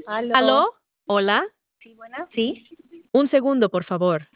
Aló. ¿Aló? ¿Hola? Sí, buenas. Sí. Un segundo, por favor.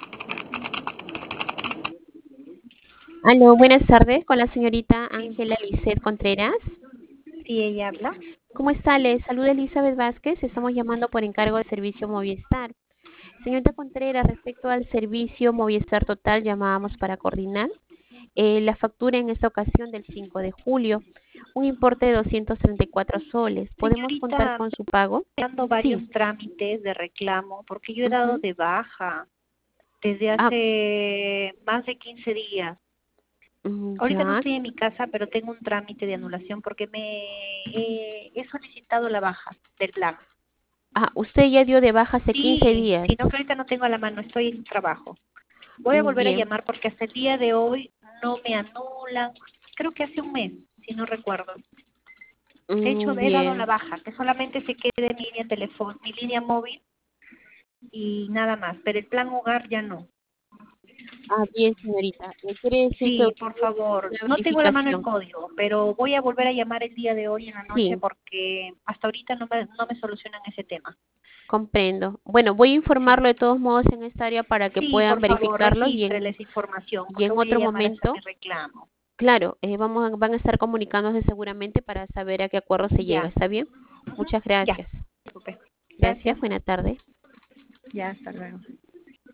Aló, buenas tardes con la señorita Sí, Ángela Lisset Contreras. sí, ella habla. ¿Cómo está? Le saluda Elizabeth Vázquez. Estamos llamando por encargo del servicio Movistar. Señorita Contreras, respecto al servicio Movistar Total, llamábamos para coordinar la factura en esta ocasión del 5 de julio, un importe de 234 soles. ¿Podemos contar Señorita, con su pago? estoy dando varios Sí. trámites de reclamo porque yo he dado Ujú. de baja desde Ah, hace más de 15 días. Ahorita no ya. estoy en mi casa, pero tengo un trámite de anulación porque he solicitado la baja del plan. Ah, usted ya dio de baja hace 15 Sí, días. sino que ahorita no tengo a la mano, estoy en trabajo. Voy a volver a Bien. llamar porque hasta el día de hoy no me anulan. Creo que hace un mes, si no recuerdo. De hecho, he dado la Bien. baja, que solamente se quede mi línea mi línea móvil y nada más, pero el plan hogar ya no. Ah, bien, señorita. Quiere decir que Sí, usted por favor, hizo una no tengo a la mano el verificación. código, pero voy a volver a llamar el día de hoy en la noche Sí, porque hasta ahorita no me solucionan ese tema. comprendo. Bueno, voy a Sí, informarlo de todos modos en esta área para que sí, puedan por favor, verificarlo regístrele esa información y porque en voy a otro llamar a hacer mi momento, reclamo. claro, van a estar comunicándose seguramente para saber a qué acuerdo se llega. Ya, ¿Está bien? ujú, Muchas ya, gracias. súper. Gracias, Gracias, buena tarde. ya, hasta luego.